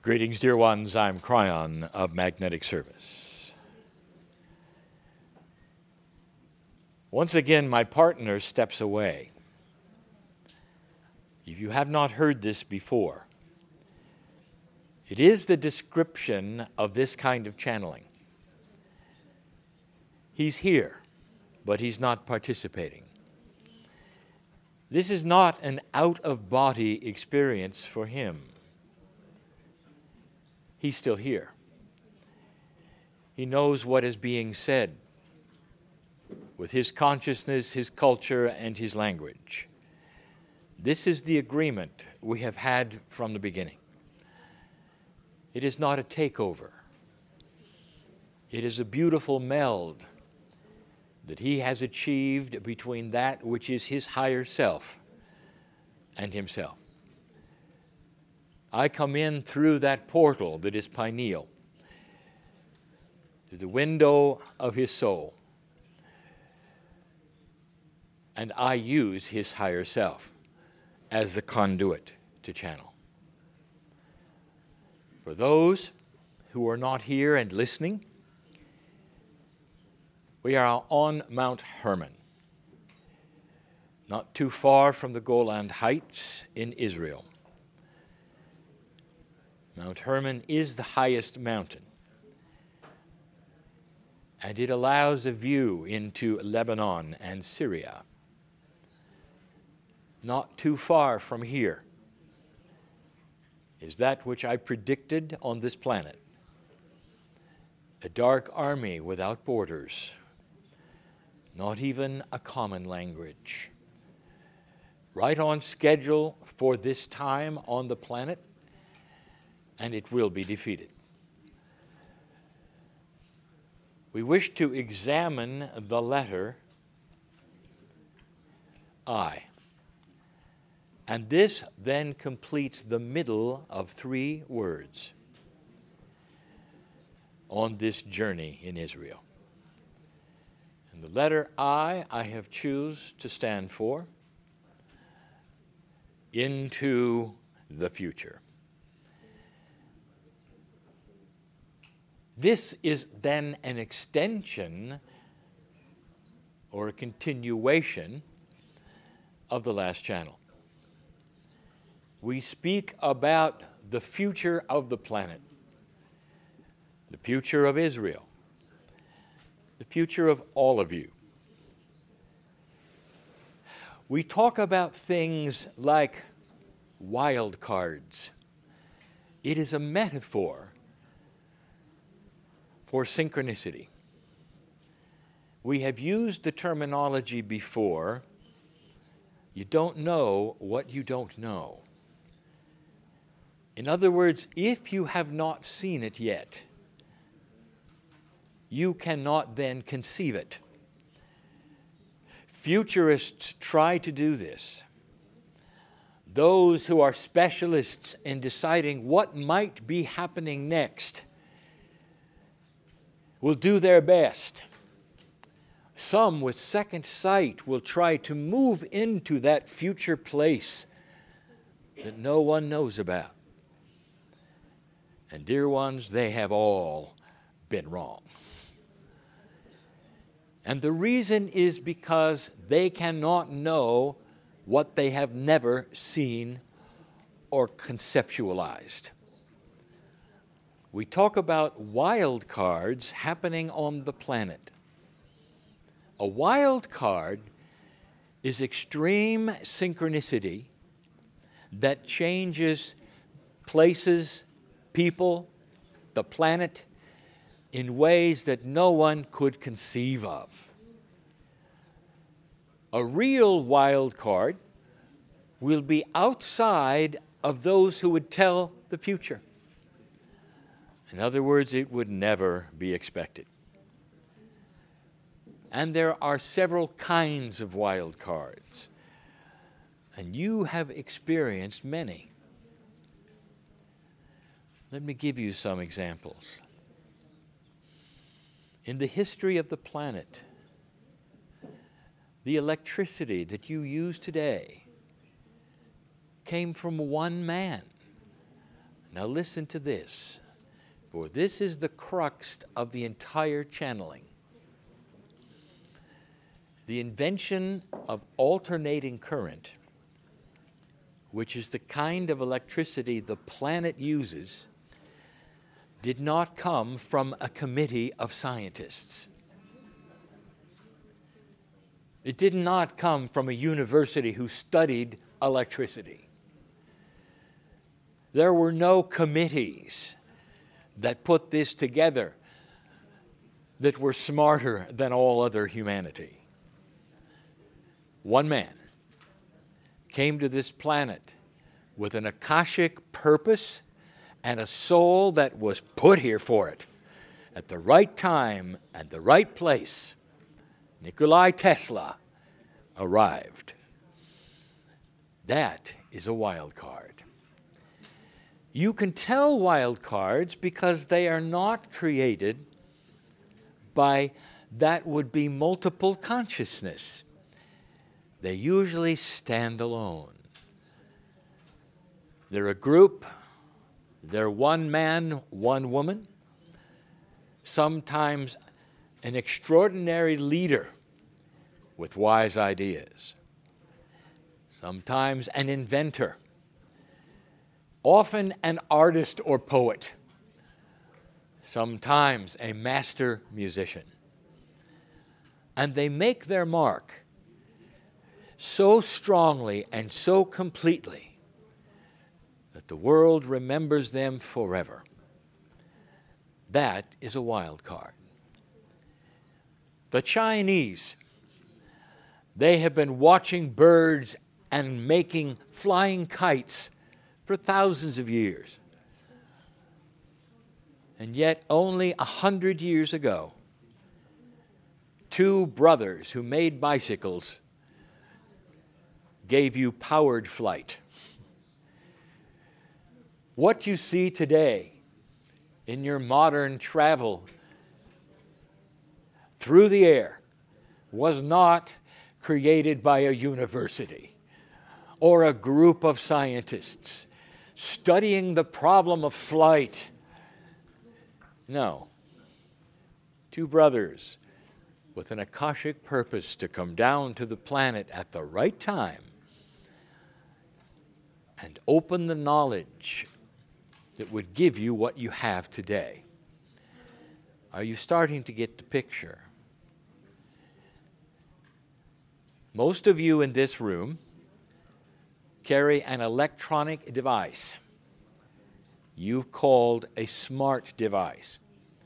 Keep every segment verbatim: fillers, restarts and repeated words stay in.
Greetings, dear ones. I'm Cryon of Magnetic Service. Once again, my partner steps away. If you have not heard this before, it is the description of this kind of channeling. He's here, but he's not participating. This is not an out-of-body experience for him. He's still here. He knows what is being said with his consciousness, his culture, and his language. This is the agreement we have had from the beginning. It is not a takeover. It is a beautiful meld that he has achieved between that which is his higher self and himself. I come in through that portal that is pineal, to the window of his soul, and I use his higher self as the conduit to channel. For those who are not here and listening, we are on Mount Hermon, not too far from the Golan Heights in Israel. Mount Hermon is the highest mountain, and it allows a view into Lebanon and Syria. Not too far from here is that which I predicted on this planet, a dark army without borders, not even a common language. Right on schedule for this time on the planet, and it will be defeated. We wish to examine the letter I. And this then completes the middle of three words on this journey in Israel. And the letter I, I have choose to stand for into the future. This is then an extension or a continuation of the last channel. We speak about the future of the planet, the future of Israel, the future of all of you. We talk about things like wild cards. It is a metaphor for synchronicity. We have used the terminology before. You don't know what you don't know. In other words, if you have not seen it yet, you cannot then conceive it. Futurists try to do this. Those who are specialists in deciding what might be happening next will do their best. Some with second sight will try to move into that future place that no one knows about. And dear ones, they have all been wrong. And the reason is because they cannot know what they have never seen or conceptualized. We talk about wild cards happening on the planet. A wild card is extreme synchronicity that changes places, people, the planet, in ways that no one could conceive of. A real wild card will be outside of those who would tell the future. In other words, it would never be expected. And there are several kinds of wild cards, and you have experienced many. Let me give you some examples. In the history of the planet, the electricity that you use today came from one man, Now listen to this, for this is the crux of the entire channeling. The invention of alternating current, which is the kind of electricity the planet uses, did not come from a committee of scientists. It did not come from a university who studied electricity. There were no committees that put this together that were smarter than all other humanity. One man came to this planet with an Akashic purpose and a soul that was put here for it at the right time and the right place. Nikola Tesla arrived. That is a wild card. You can tell wild cards because they are not created by that would be multiple consciousness. They usually stand alone. They're a group, they're one man, one woman, sometimes an extraordinary leader with wise ideas, sometimes an inventor, often an artist or poet, sometimes a master musician. And they make their mark so strongly and so completely that the world remembers them forever. That is a wild card. The Chinese, they have been watching birds and making flying kites for thousands of years. And yet only a hundred years ago, two brothers who made bicycles gave you powered flight. What you see today in your modern travel through the air was not created by a university or a group of scientists studying the problem of flight. No. Two brothers with an Akashic purpose to come down to the planet at the right time and open the knowledge that would give you what you have today. Are you starting to get the picture? Most of you in this room carry an electronic device you've called a smart device,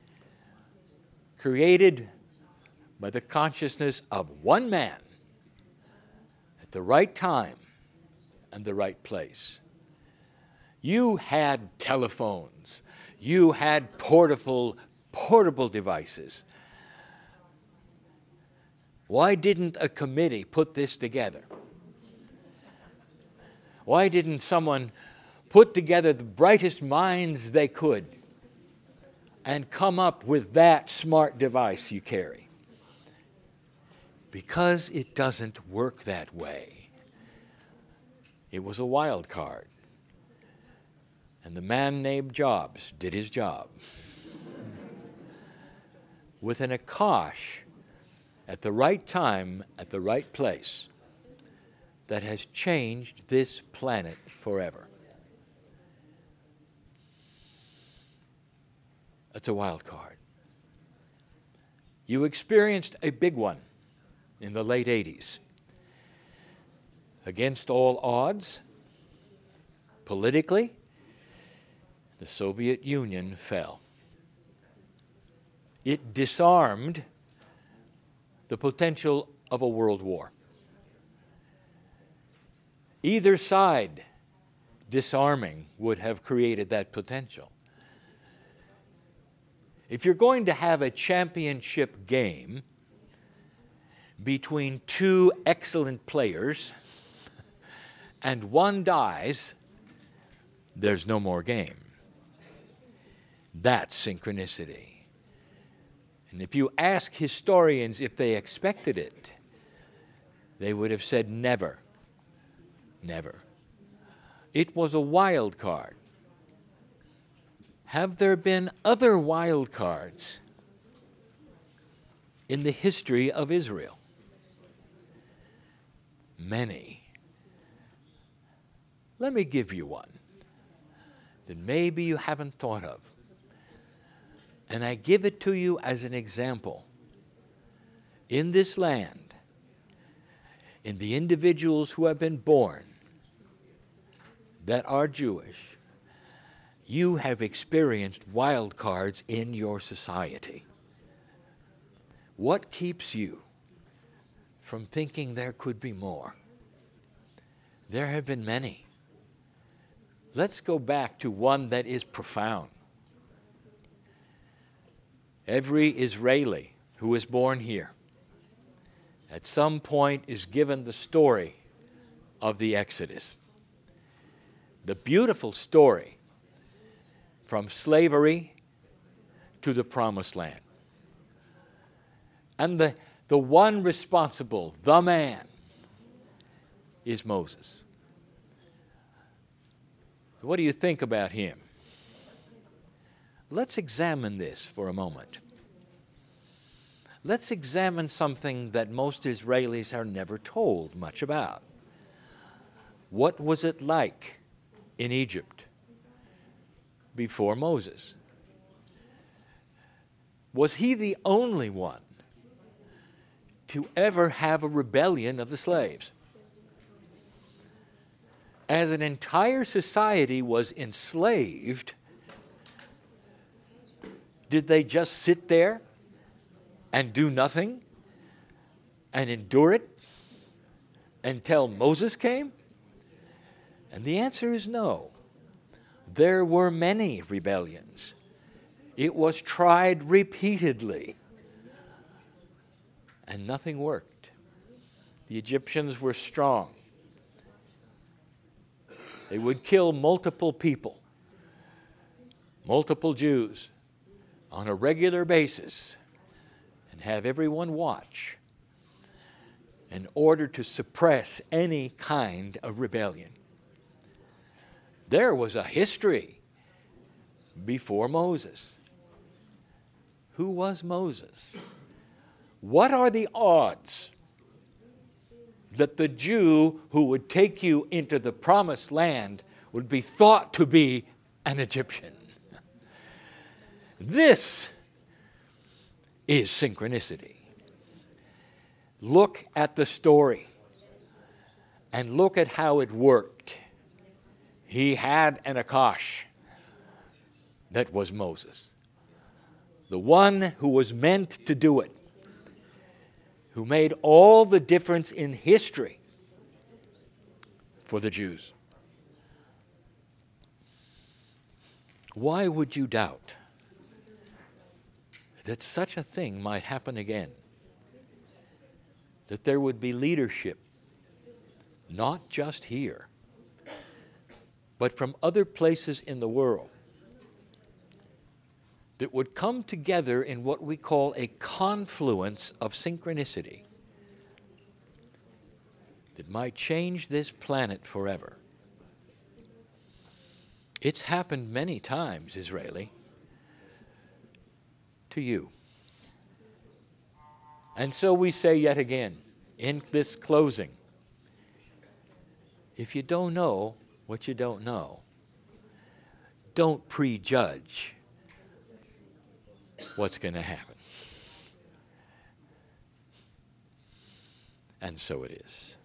created by the consciousness of one man at the right time and the right place. You had telephones. You had portable, portable devices. Why didn't a committee put this together? Why didn't someone put together the brightest minds they could and come up with that smart device you carry? Because it doesn't work that way. It was a wild card. And the man named Jobs did his job. With an Akash at the right time, at the right place, that has changed this planet forever. That's a wild card. You experienced a big one in the late eighties. Against all odds, politically, the Soviet Union fell. It disarmed the potential of a world war. Either side disarming would have created that potential. If you're going to have a championship game between two excellent players and one dies, there's no more game. That's synchronicity. And if you ask historians if they expected it, they would have said never. Never. It was a wild card. Have there been other wild cards in the history of Israel? Many. Let me give you one that maybe you haven't thought of. And I give it to you as an example. In this land, in the individuals who have been born that are Jewish, you have experienced wild cards in your society. What keeps you from thinking there could be more? There have been many. Let's go back to one that is profound. Every Israeli who is born here at some point is given the story of the Exodus. The beautiful story from slavery to the Promised Land. And the, the one responsible, the man, is Moses. What do you think about him? Let's examine this for a moment. Let's examine something that most Israelis are never told much about. What was it like in Egypt before Moses? Was he the only one to ever have a rebellion of the slaves? As an entire society was enslaved, did they just sit there and do nothing and endure it until Moses came? And the answer is no. There were many rebellions. It was tried repeatedly, and nothing worked. The Egyptians were strong. They would kill multiple people, multiple Jews, on a regular basis, and have everyone watch in order to suppress any kind of rebellion. There was a history before Moses. Who was Moses? What are the odds that the Jew who would take you into the Promised Land would be thought to be an Egyptian? This is synchronicity. Look at the story and look at how it worked. He had an Akash that was Moses, the one who was meant to do it, who made all the difference in history for the Jews. Why would you doubt that such a thing might happen again? That there would be leadership, not just here, but from other places in the world, that would come together in what we call a confluence of synchronicity that might change this planet forever. It's happened many times, Israeli, to you. And so we say yet again, in this closing, if you don't know what you don't know, don't prejudge what's going to happen. And so it is.